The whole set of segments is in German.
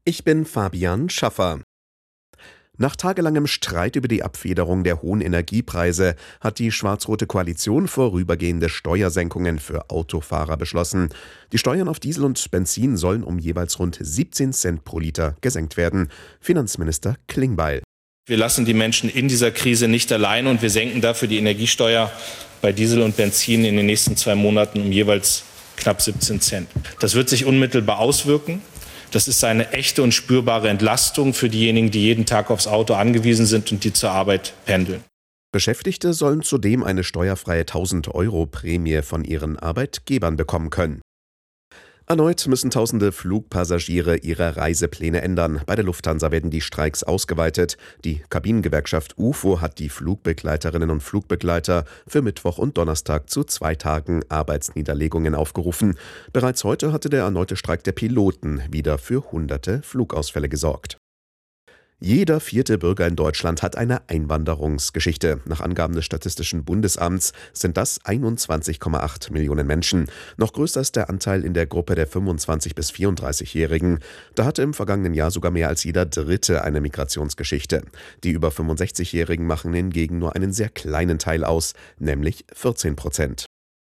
Ich bin Fabian Schaffer. Nach tagelangem Streit über die Abfederung der hohen Energiepreise hat die schwarz-rote Koalition vorübergehende Steuersenkungen für Autofahrer beschlossen. Die Steuern auf Diesel und Benzin sollen um jeweils rund 17 Cent pro Liter gesenkt werden. Finanzminister Klingbeil. Wir lassen die Menschen in dieser Krise nicht allein und wir senken dafür die Energiesteuer bei Diesel und Benzin in den nächsten 2 Monaten um jeweils knapp 17 Cent. Das wird sich unmittelbar auswirken. Das ist eine echte und spürbare Entlastung für diejenigen, die jeden Tag aufs Auto angewiesen sind und die zur Arbeit pendeln. Beschäftigte sollen zudem eine steuerfreie 1.000-Euro-Prämie von ihren Arbeitgebern bekommen können. Erneut müssen tausende Flugpassagiere ihre Reisepläne ändern. Bei der Lufthansa werden die Streiks ausgeweitet. Die Kabinengewerkschaft UFO hat die Flugbegleiterinnen und Flugbegleiter für Mittwoch und Donnerstag zu 2 Tagen Arbeitsniederlegungen aufgerufen. Bereits heute hatte der erneute Streik der Piloten wieder für hunderte Flugausfälle gesorgt. Jeder 4. Bürger in Deutschland hat eine Einwanderungsgeschichte. Nach Angaben des Statistischen Bundesamts sind das 21,8 Millionen Menschen. Noch größer ist der Anteil in der Gruppe der 25- bis 34-Jährigen. Da hatte im vergangenen Jahr sogar mehr als jeder Dritte eine Migrationsgeschichte. Die über 65-Jährigen machen hingegen nur einen sehr kleinen Teil aus, nämlich 14%.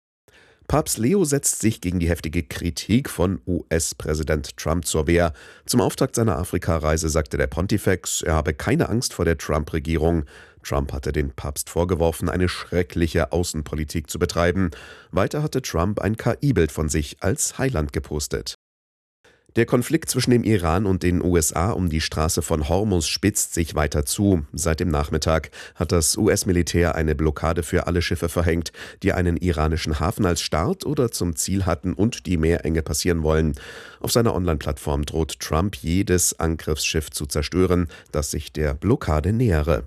Papst Leo setzt sich gegen die heftige Kritik von US-Präsident Trump zur Wehr. Zum Auftakt seiner Afrikareise sagte der Pontifex, er habe keine Angst vor der Trump-Regierung. Trump hatte den Papst vorgeworfen, eine schreckliche Außenpolitik zu betreiben. Weiter hatte Trump ein KI-Bild von sich als Heiland gepostet. Der Konflikt zwischen dem Iran und den USA um die Straße von Hormuz spitzt sich weiter zu. Seit dem Nachmittag hat das US-Militär eine Blockade für alle Schiffe verhängt, die einen iranischen Hafen als Start oder zum Ziel hatten und die Meerenge passieren wollen. Auf seiner Online-Plattform droht Trump, jedes Angriffsschiff zu zerstören, das sich der Blockade nähere.